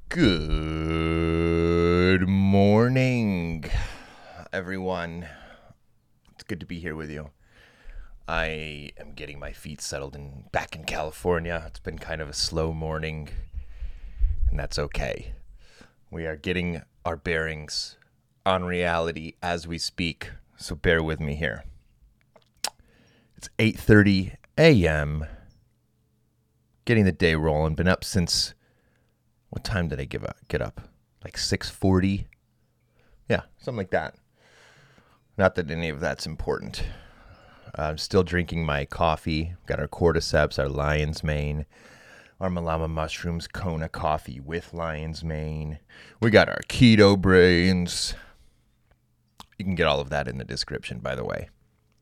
Good morning, everyone. It's good to be here with you. I am getting my feet settled and back in California. It's been kind of a slow morning, and that's okay. We are getting our bearings on reality as we speak, so bear with me here. It's 8:30 a.m. Getting the day rolling. Been up since what time did I get up? Like 6:40? Yeah, something like that. Not that any of that's important. I'm still drinking my coffee. Got our cordyceps, our lion's mane, our Malama mushrooms, Kona coffee with lion's mane. We got our keto brains. You can get all of that in the description, by the way.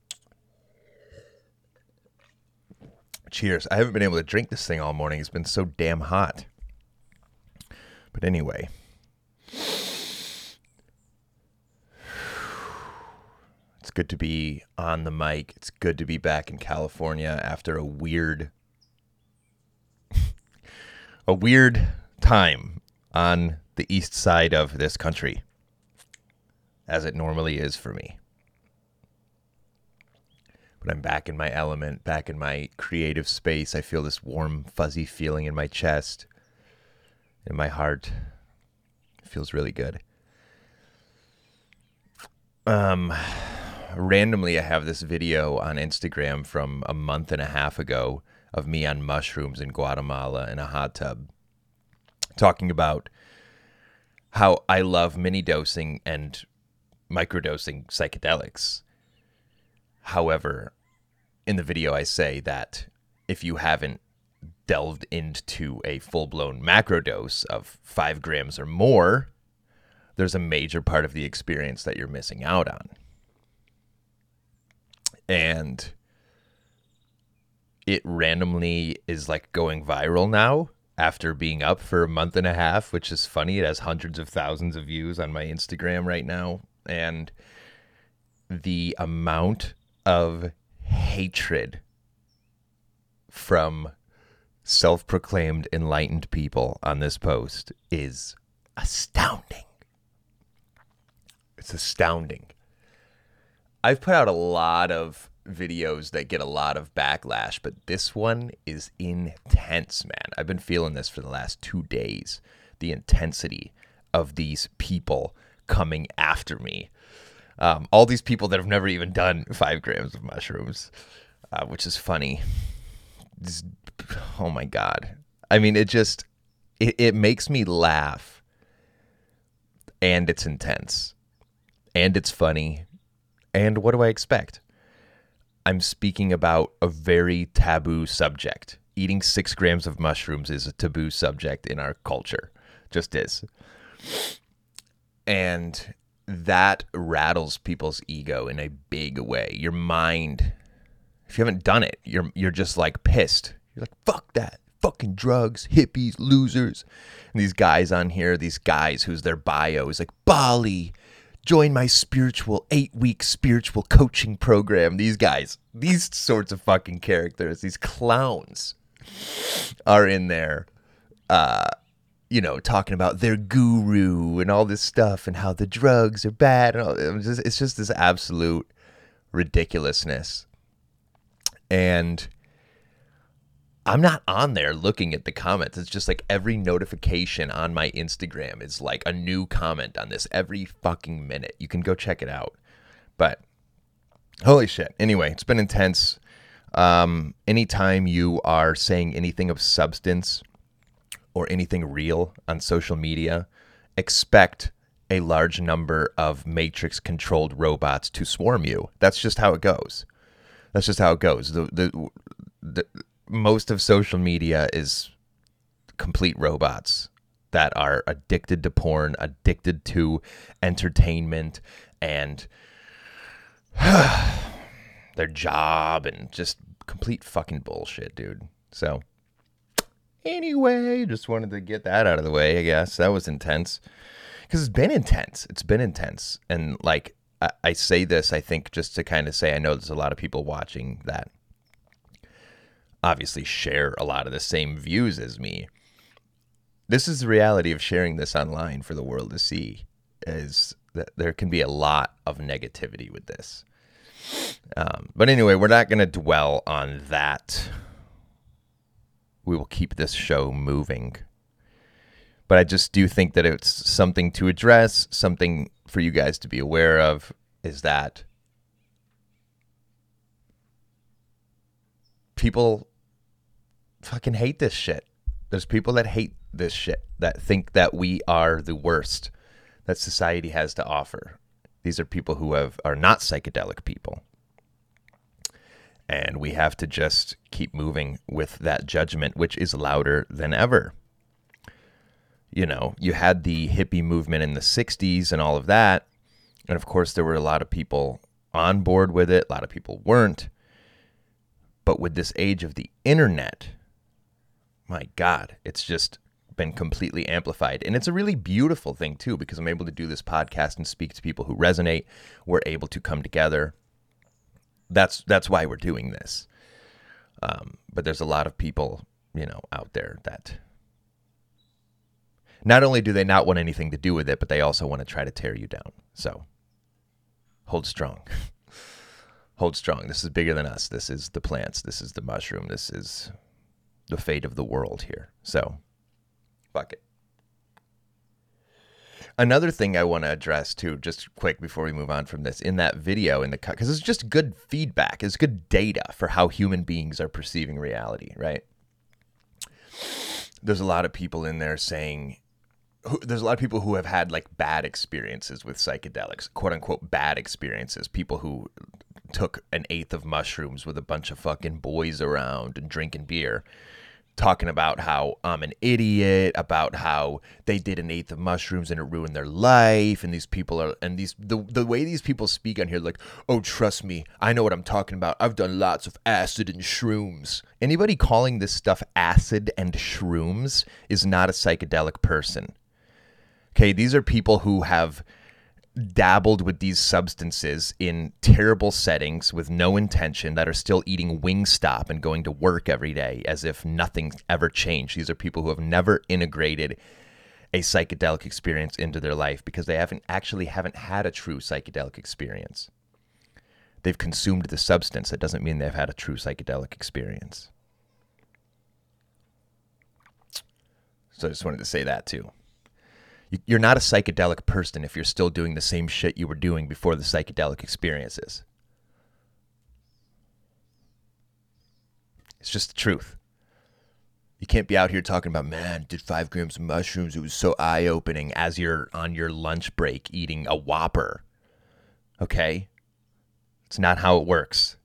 Cheers. I haven't been able to drink this thing all morning. It's been so damn hot. But anyway, it's good to be on the mic. It's good to be back in California after a weird time on the east side of this country, as it normally is for me. But I'm back in my element, back in my creative space. I feel this warm, fuzzy feeling in my chest, in my heart. It feels really good. Randomly, I have this video on Instagram from a month and a half ago of me on mushrooms in Guatemala in a hot tub, talking about how I love mini dosing and microdosing psychedelics. However, in the video, I say that if you haven't delved into a full-blown macro dose of 5 grams or more, there's a major part of the experience that you're missing out on. And it randomly is like going viral now after being up for a month and a half, which is funny. It has hundreds of thousands of views on my Instagram right now. And the amount of hatred from self-proclaimed enlightened people on this post is astounding. It's astounding. I've put out a lot of videos that get a lot of backlash, but this one is intense, man. I've been feeling this for the last 2 days. The intensity of these people coming after me. All these people that have never even done 5 grams of mushrooms, which is funny. Oh my God. I mean, it makes me laugh, and it's intense, and it's funny. And what do I expect? I'm speaking about a very taboo subject. Eating 6 grams of mushrooms is a taboo subject in our culture. Just is. And that rattles people's ego in a big way. Your mind, if you haven't done it, you're just like pissed. You're like, fuck that. Fucking drugs, hippies, losers. And these guys on here, these guys whose their bio is like, Bali, join my 8-week spiritual coaching program. These guys, these sorts of fucking characters, these clowns are in there, talking about their guru and all this stuff and how the drugs are bad. And it's just this absolute ridiculousness. And I'm not on there looking at the comments. It's just like every notification on my Instagram is like a new comment on this every fucking minute. You can go check it out. But holy shit. Anyway, it's been intense. Anytime you are saying anything of substance or anything real on social media, expect a large number of matrix-controlled robots to swarm you. That's just how it goes. That's just how it goes. The most of social media is complete robots that are addicted to porn, addicted to entertainment and their job, and just complete fucking bullshit, dude. So anyway, just wanted to get that out of the way, I guess. That was intense. Because it's been intense. It's been intense. And like, I say this, I think, just to kind of say, I know there's a lot of people watching that obviously share a lot of the same views as me. This is the reality of sharing this online for the world to see, is that there can be a lot of negativity with this. But anyway, we're not going to dwell on that. We will keep this show moving. But I just do think that it's something to address, something for you guys to be aware of, is that people fucking hate this shit. There's people that hate this shit, that think that we are the worst that society has to offer. These are people who are not psychedelic people. And we have to just keep moving with that judgment, which is louder than ever. You know, you had the hippie movement in the 60s and all of that. And of course, there were a lot of people on board with it. A lot of people weren't. But with this age of the internet, my God, it's just been completely amplified. And it's a really beautiful thing, too, because I'm able to do this podcast and speak to people who resonate. We're able to come together. That's why we're doing this. But there's a lot of people, out there that not only do they not want anything to do with it, but they also want to try to tear you down. So hold strong. Hold strong. This is bigger than us. This is the plants. This is the mushroom. This is the fate of the world here. So fuck it. Another thing I want to address too, just quick before we move on from this, in that video, because it's just good feedback, it's good data for how human beings are perceiving reality, right? There's a lot of people in there saying, there's a lot of people who have had like bad experiences with psychedelics, quote unquote bad experiences, people who took an eighth of mushrooms with a bunch of fucking boys around and drinking beer, talking about how I'm an idiot, about how they did an eighth of mushrooms and it ruined their life. And these people are, and the way these people speak on here, like, oh, trust me, I know what I'm talking about. I've done lots of acid and shrooms. Anybody calling this stuff acid and shrooms is not a psychedelic person. Okay, these are people who have dabbled with these substances in terrible settings with no intention, that are still eating Wingstop and going to work every day as if nothing ever changed. These are people who have never integrated a psychedelic experience into their life because they haven't had a true psychedelic experience. They've consumed the substance. That doesn't mean they've had a true psychedelic experience. So I just wanted to say that too. You're not a psychedelic person if you're still doing the same shit you were doing before the psychedelic experiences. It's just the truth. You can't be out here talking about, man, did 5 grams of mushrooms. It was so eye-opening as you're on your lunch break eating a Whopper. Okay? It's not how it works.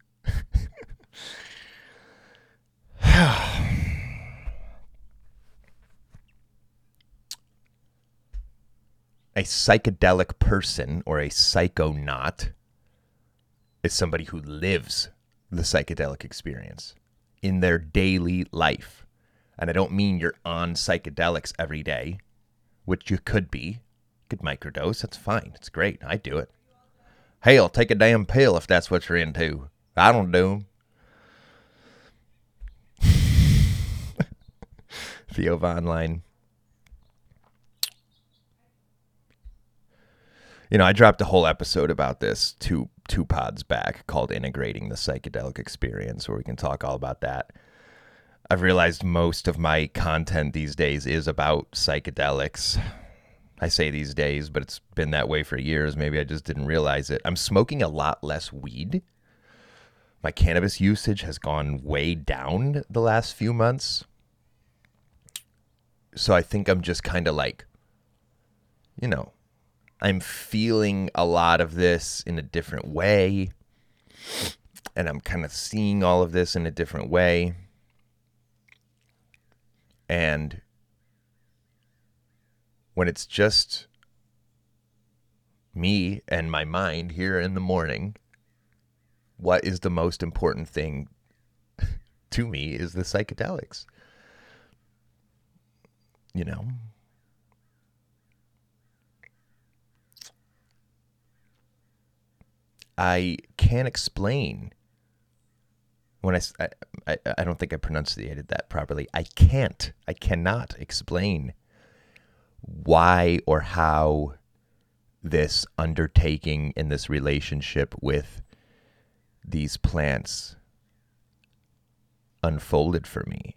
A psychedelic person or a psychonaut is somebody who lives the psychedelic experience in their daily life. And I don't mean you're on psychedelics every day, which you could be. Could microdose. That's fine. It's great. I do it. Hell, take a damn pill if that's what you're into. I don't do them. Theo Von Line. I dropped a whole episode about this two pods back called Integrating the Psychedelic Experience, where we can talk all about that. I've realized most of my content these days is about psychedelics. I say these days, but it's been that way for years. Maybe I just didn't realize it. I'm smoking a lot less weed. My cannabis usage has gone way down the last few months. So I think I'm just kind of like, I'm feeling a lot of this in a different way, and I'm kind of seeing all of this in a different way. And when it's just me and my mind here in the morning, what is the most important thing to me is the psychedelics. I can't explain when I don't think I pronunciated that properly. I cannot explain why or how this undertaking in this relationship with these plants unfolded for me.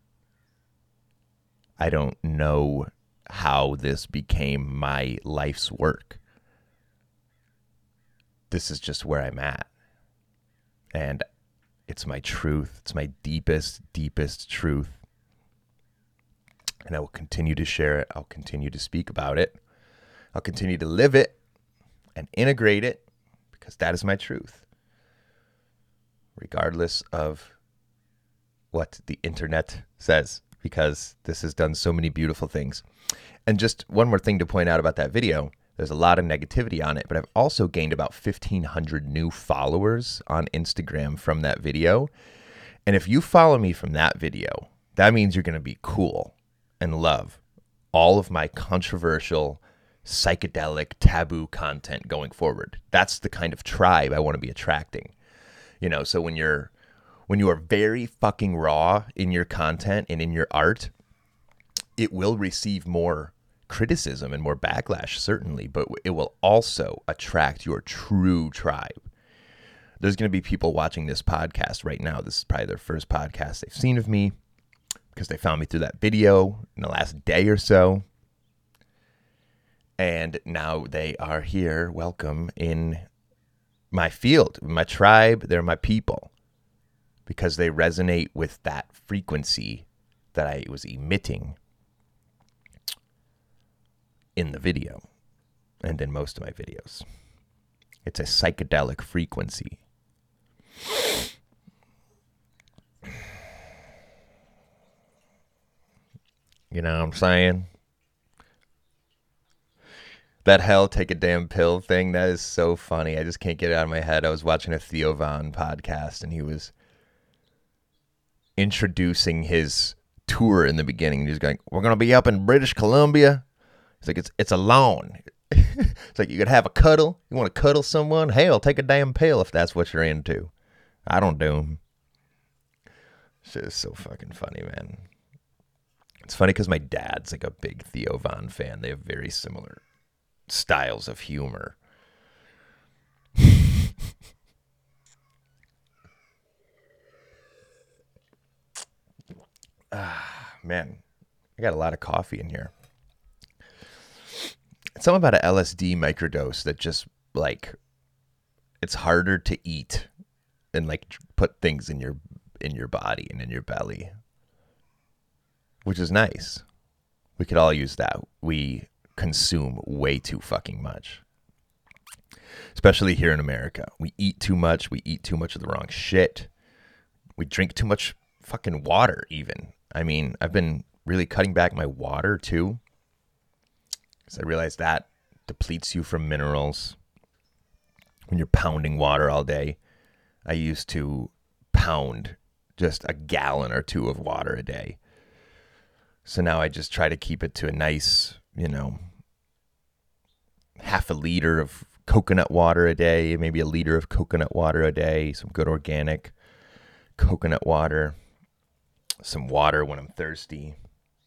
I don't know how this became my life's work. This is just where I'm at. And it's my truth. It's my deepest, deepest truth. And I will continue to share it. I'll continue to speak about it. I'll continue to live it and integrate it because that is my truth. Regardless of what the internet says, because this has done so many beautiful things. And just one more thing to point out about that video. There's a lot of negativity on it, but I've also gained about 1,500 new followers on Instagram from that video. And if you follow me from that video, that means you're going to be cool and love all of my controversial, psychedelic, taboo content going forward. That's the kind of tribe I want to be attracting. You know, so when you are very fucking raw in your content and in your art, it will receive more criticism and more backlash, certainly, but it will also attract your true tribe. There's going to be people watching this podcast right now. This is probably their first podcast they've seen of me because they found me through that video in the last day or so. And now they are here, welcome in my field, my tribe. They're my people because they resonate with that frequency that I was emitting in the video and in most of my videos. It's a psychedelic frequency. You know what I'm saying? That hell take a damn pill thing, that is so funny. I just can't get it out of my head. I was watching a Theo Von podcast and he was introducing his tour in the beginning. He was going, we're going to be up in British Columbia. It's like, it's a loan. It's like you could have a cuddle. You want to cuddle someone? Hell, take a damn pill if that's what you're into. I don't do them. Shit is so fucking funny, man. It's funny because my dad's like a big Theo Von fan. They have very similar styles of humor. Man, I got a lot of coffee in here. It's something about an LSD microdose that just like it's harder to eat and like put things in your body and in your belly, which is nice. We could all use that. We consume way too fucking much, especially here in America. We eat too much. We eat too much of the wrong shit. We drink too much fucking water even. I mean, I've been really cutting back my water too, because I realized that depletes you from minerals when you're pounding water all day. I used to pound just a gallon or two of water a day. So now I just try to keep it to a nice, half a liter of coconut water a day, maybe a liter of coconut water a day, some good organic coconut water, some water when I'm thirsty.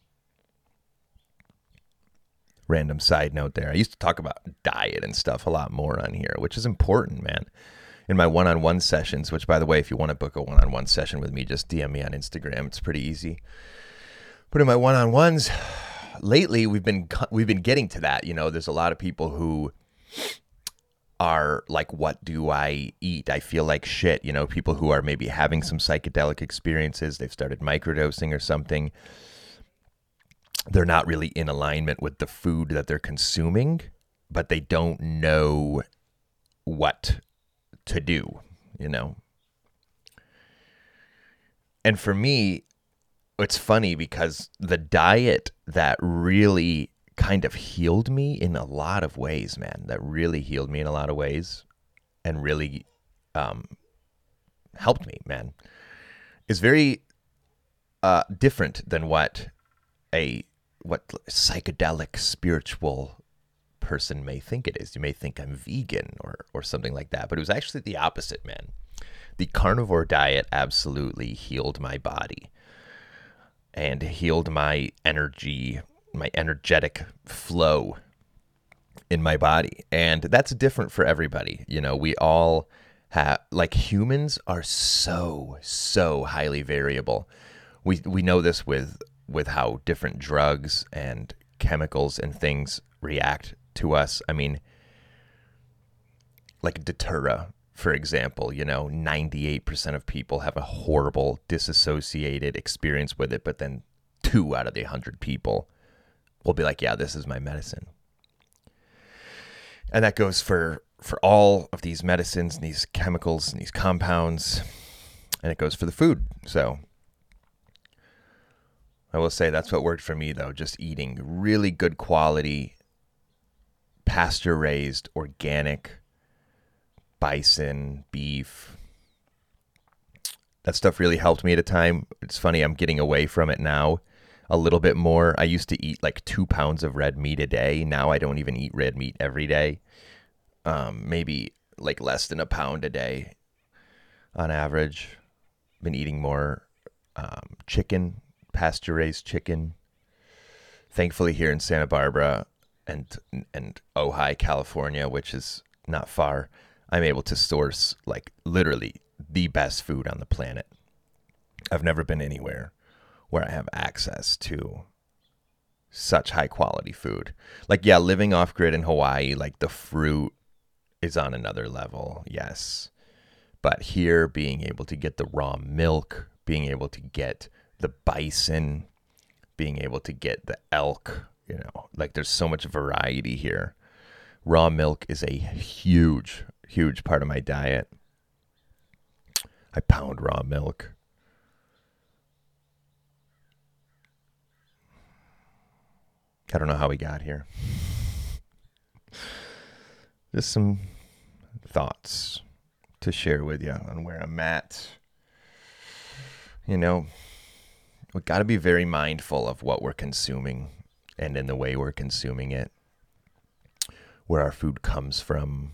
Random side note there. I used to talk about diet and stuff a lot more on here, which is important, man. In my one-on-one sessions, which, by the way, if you want to book a one-on-one session with me, just DM me on Instagram. It's pretty easy. But in my one-on-ones, lately we've been getting to that. There's a lot of people who are like, what do I eat? I feel like shit. People who are maybe having some psychedelic experiences. They've started microdosing or something. They're not really in alignment with the food that they're consuming, but they don't know what to do, And for me, it's funny because the diet that really kind of healed me in a lot of ways, man, that really healed me in a lot of ways and really helped me, man, is very different than what psychedelic spiritual person may think it is. You may think I'm vegan or something like that, but it was actually the opposite, man. The carnivore diet absolutely healed my body and healed my energy my energetic flow in my body. And that's different for everybody. We all have, like, humans are so highly variable. We know this with how different drugs and chemicals and things react to us. I mean, like Datura, for example, 98% of people have a horrible disassociated experience with it, but then 2 out of the 100 people will be like, yeah, this is my medicine. And that goes for all of these medicines and these chemicals and these compounds, and it goes for the food. So I will say that's what worked for me, though, just eating really good quality, pasture-raised, organic bison, beef. That stuff really helped me at a time. It's funny, I'm getting away from it now a little bit more. I used to eat like 2 pounds of red meat a day. Now I don't even eat red meat every day. Maybe like less than a pound a day on average. Been eating more chicken, pasture-raised chicken. Thankfully here in Santa Barbara and Ojai, California, which is not far, I'm able to source like literally the best food on the planet. I've never been anywhere where I have access to such high quality food. Like, yeah, living off grid in Hawaii, like the fruit is on another level. Yes. But here, being able to get the raw milk, being able to get the bison, being able to get the elk, like there's so much variety here. Raw milk is a huge part of my diet. I pound raw milk. I don't know how we got here. Just some thoughts to share with you on where I'm at. We got to be very mindful of what we're consuming and in the way we're consuming it, where our food comes from.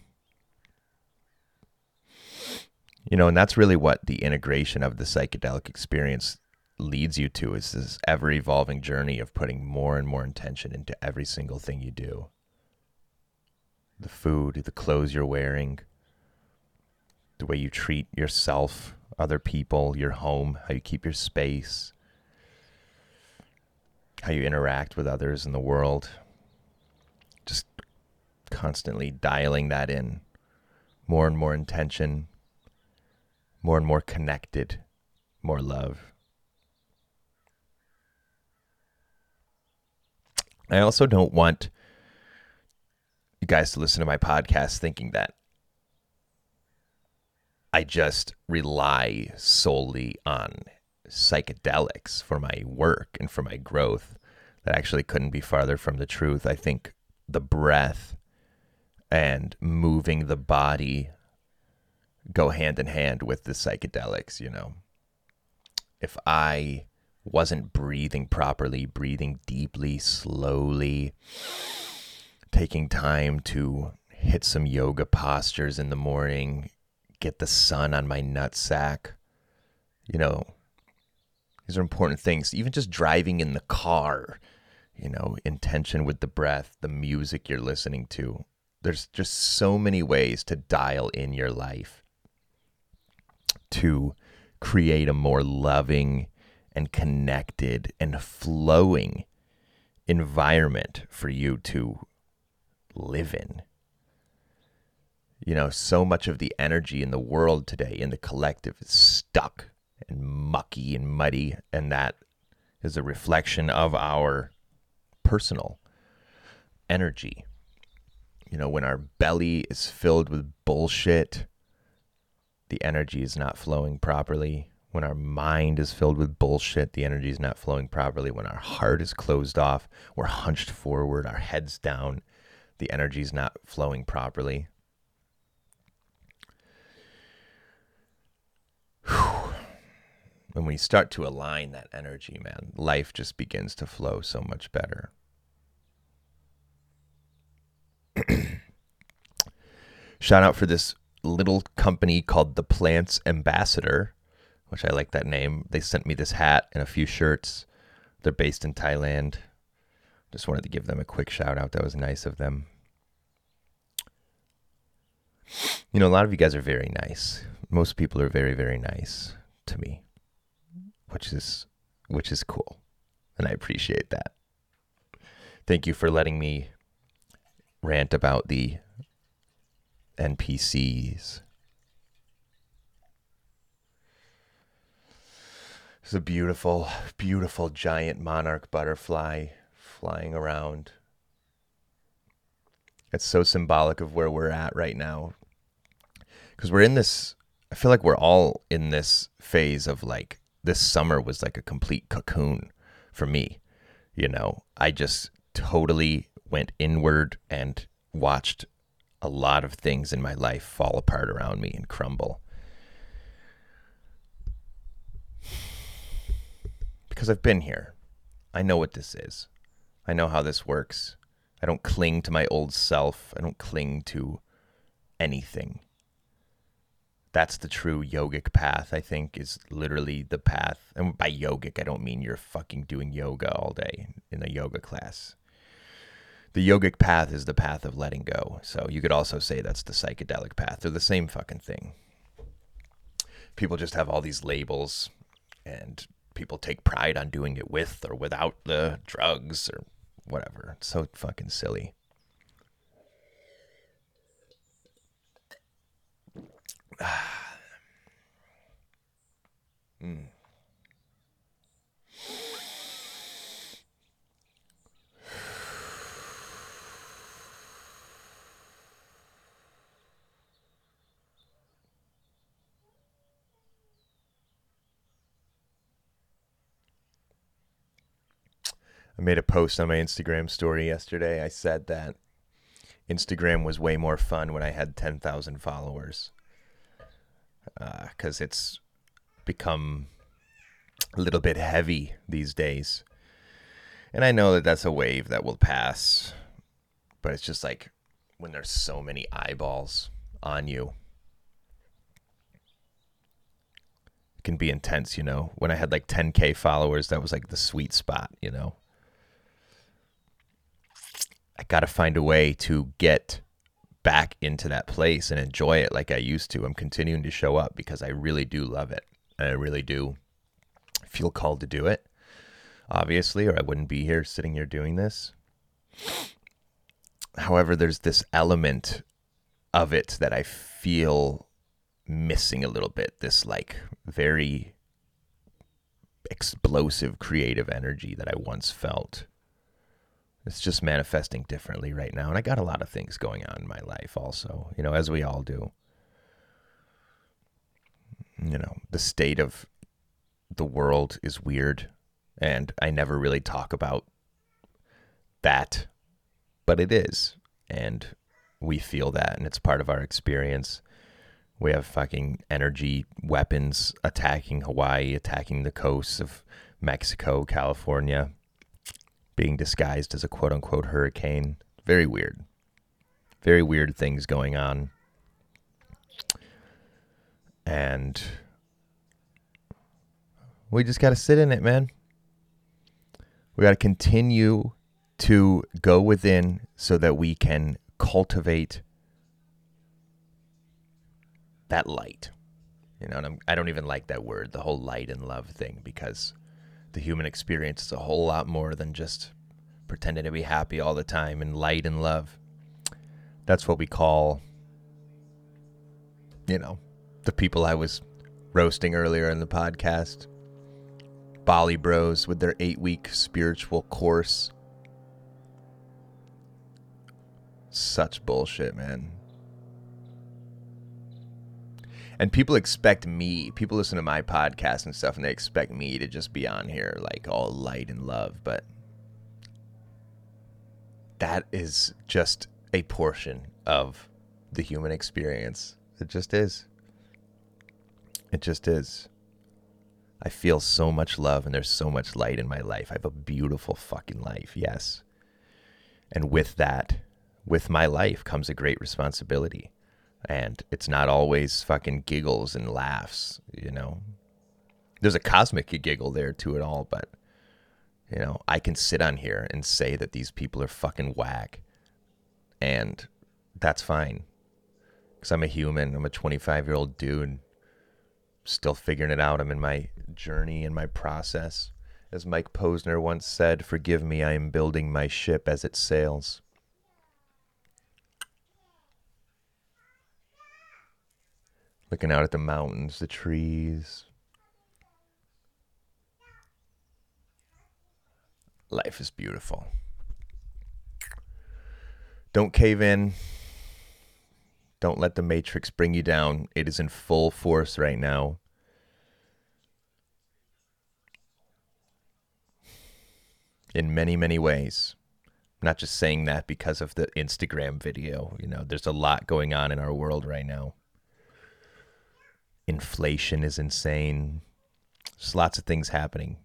And that's really what the integration of the psychedelic experience leads you to, is this ever-evolving journey of putting more and more intention into every single thing you do. The food, the clothes you're wearing, the way you treat yourself, other people, your home, how you keep your space, how you interact with others in the world. Just constantly dialing that in. More and more intention, more and more connected, more love. I also don't want you guys to listen to my podcast thinking that I just rely solely on psychedelics for my work and for my growth. That actually couldn't be farther from the truth. I think the breath and moving the body go hand in hand with the psychedelics. If I wasn't breathing properly, breathing deeply, slowly, taking time to hit some yoga postures in the morning, get the sun on my nutsack, these are important things. Even just driving in the car, intention with the breath, the music you're listening to. There's just so many ways to dial in your life to create a more loving and connected and flowing environment for you to live in. So much of the energy in the world today, in the collective, is stuck and mucky and muddy, and that is a reflection of our personal energy. When our belly is filled with bullshit, the energy is not flowing properly. When our mind is filled with bullshit, the energy is not flowing properly. When our heart is closed off, we're hunched forward, our head's down, the energy is not flowing properly. When we start to align that energy, man, life just begins to flow so much better. Shout out for this little company called The Plants Ambassador, which I like that name. They sent me this hat and a few shirts. They're based in Thailand. Just wanted to give them a quick shout out. That was nice of them. You know, a lot of you guys are very nice. Most people are very, very nice to me, which is cool. And I appreciate that. Thank you for letting me rant about the NPCs. There's a beautiful, beautiful giant monarch butterfly flying around. It's so symbolic of where we're at right now. Because we're in this, I feel like we're all in this phase of like, this summer was like a complete cocoon for me. You know, I just totally went inward and watched a lot of things in my life fall apart around me and crumble. Because I've been here. I know what this is. I know how this works. I don't cling to my old self. I don't cling to anything. That's the true yogic path, I think, is literally the path. And by yogic, I don't mean you're fucking doing yoga all day in a yoga class. The yogic path is the path of letting go. So you could also say that's the psychedelic path. They're the same fucking thing. People just have all these labels, and people take pride on doing it with or without the drugs or whatever. It's so fucking silly. I made a post on my Instagram story yesterday. I said that Instagram was way more fun when I had 10,000 followers. Because it's become a little bit heavy these days. And I know that that's a wave that will pass. But it's just like when there's so many eyeballs on you. It can be intense, you know. When I had like 10K followers, that was like the sweet spot, you know. I got to find a way to get back into that place and enjoy it like I used to. I'm continuing to show up because I really do love it. And I really do feel called to do it, obviously, or I wouldn't be here sitting here doing this. However, there's this element of it that I feel missing a little bit. This like very explosive creative energy that I once felt. It's just manifesting differently right now. And I got a lot of things going on in my life also, you know, as we all do. You know, the state of the world is weird. And I never really talk about that. But it is. And we feel that. And it's part of our experience. We have fucking energy weapons attacking Hawaii, attacking the coasts of Mexico, California, being disguised as a quote-unquote hurricane. Very weird. Very weird things going on. And we just got to sit in it, man. We got to continue to go within so that we can cultivate that light. You know, and I don't even like that word, the whole light and love thing, because the human experience is a whole lot more than just pretending to be happy all the time and light and love. That's what we call, you know, the people I was roasting earlier in the podcast. Bali Bros with their 8-week spiritual course. Such bullshit, man. And people expect me, people listen to my podcast and stuff, and they expect me to just be on here like all light and love. But that is just a portion of the human experience. It just is. It just is. I feel so much love and there's so much light in my life. I have a beautiful fucking life, yes. And with that, with my life comes a great responsibility. And it's not always fucking giggles and laughs, you know. There's a cosmic giggle there to it all, but You know, I can sit on here and say that these people are fucking whack, and that's fine. Because I'm a human. I'm a 25-year-old dude still figuring it out. I'm in my journey and my process. As Mike Posner once said, "Forgive me, I am building my ship as it sails." Looking out at the mountains, the trees. Life is beautiful. Don't cave in. Don't let the Matrix bring you down. It is in full force right now. In many, many ways. I'm not just saying that because of the Instagram video. You know, there's a lot going on in our world right now. Inflation is insane. There's lots of things happening.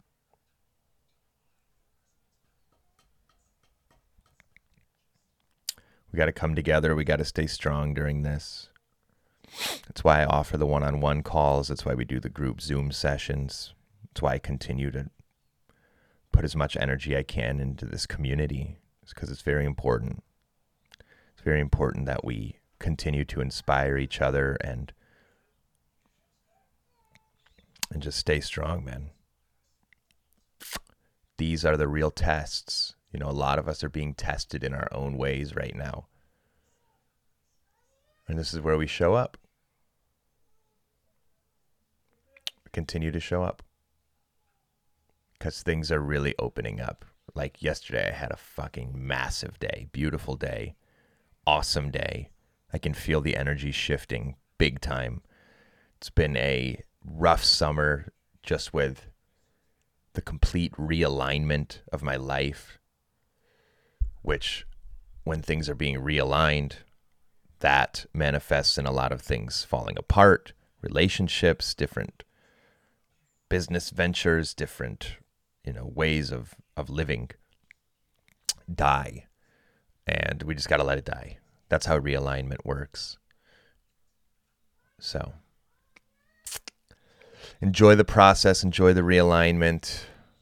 We got to come together. We got to stay strong during this. That's why I offer the one-on-one calls. That's why we do the group Zoom sessions. That's why I continue to put as much energy I can into this community. It's because it's very important. It's very important that we continue to inspire each other and just stay strong, man. These are the real tests. You know, a lot of us are being tested in our own ways right now. And this is where we show up. We continue to show up. Because things are really opening up. Like yesterday, I had a fucking massive day. Beautiful day. Awesome day. I can feel the energy shifting big time. It's been a rough summer just with the complete realignment of my life, which when things are being realigned, that manifests in a lot of things falling apart, relationships, different business ventures, different, ways of living die. And we just got to let it die. That's how realignment works. So enjoy the process, enjoy the realignment.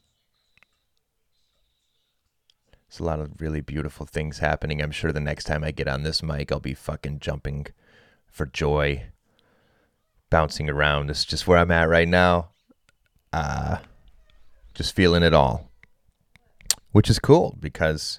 There's a lot of really beautiful things happening. I'm sure the next time I get on this mic, I'll be fucking jumping for joy, bouncing around. This is just where I'm at right now. Just feeling it all, which is cool because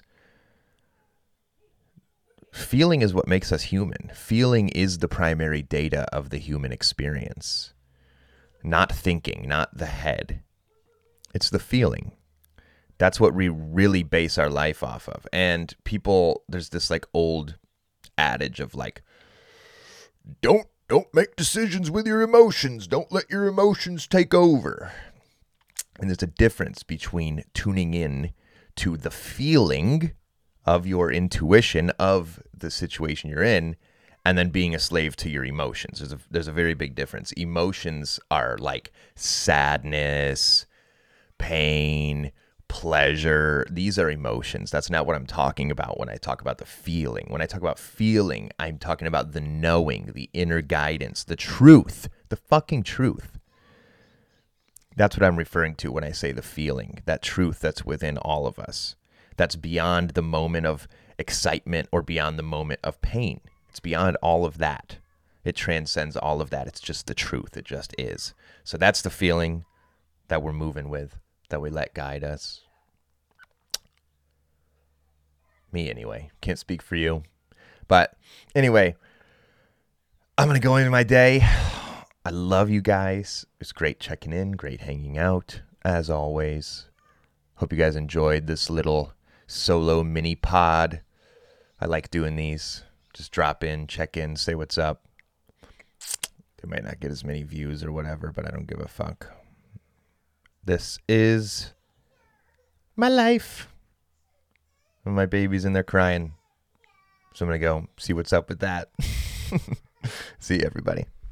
feeling is what makes us human. Feeling is the primary data of the human experience. Not thinking, not the head. It's the feeling. That's what we really base our life off of. And people, there's this like old adage of like, don't make decisions with your emotions. Don't let your emotions take over. And there's a difference between tuning in to the feeling of your intuition of the situation you're in and then being a slave to your emotions. There's a very big difference. Emotions are like sadness, pain, pleasure. These are emotions. That's not what I'm talking about when I talk about the feeling. When I talk about feeling, I'm talking about the knowing, the inner guidance, the truth, the fucking truth. That's what I'm referring to when I say the feeling, that truth that's within all of us. That's beyond the moment of excitement or beyond the moment of pain. It's beyond all of that. It transcends all of that. It's just the truth. It just is. So that's the feeling that we're moving with, that we let guide us. Me, anyway. Can't speak for you. But anyway, I'm going to go into my day. I love you guys. It's great checking in, great hanging out, as always. Hope you guys enjoyed this little solo mini pod. I like doing these. Just drop in, check in, say what's up. They might not get as many views or whatever, but I don't give a fuck. This is my life. And my baby's in there crying. So I'm going to go see what's up with that. See you, everybody.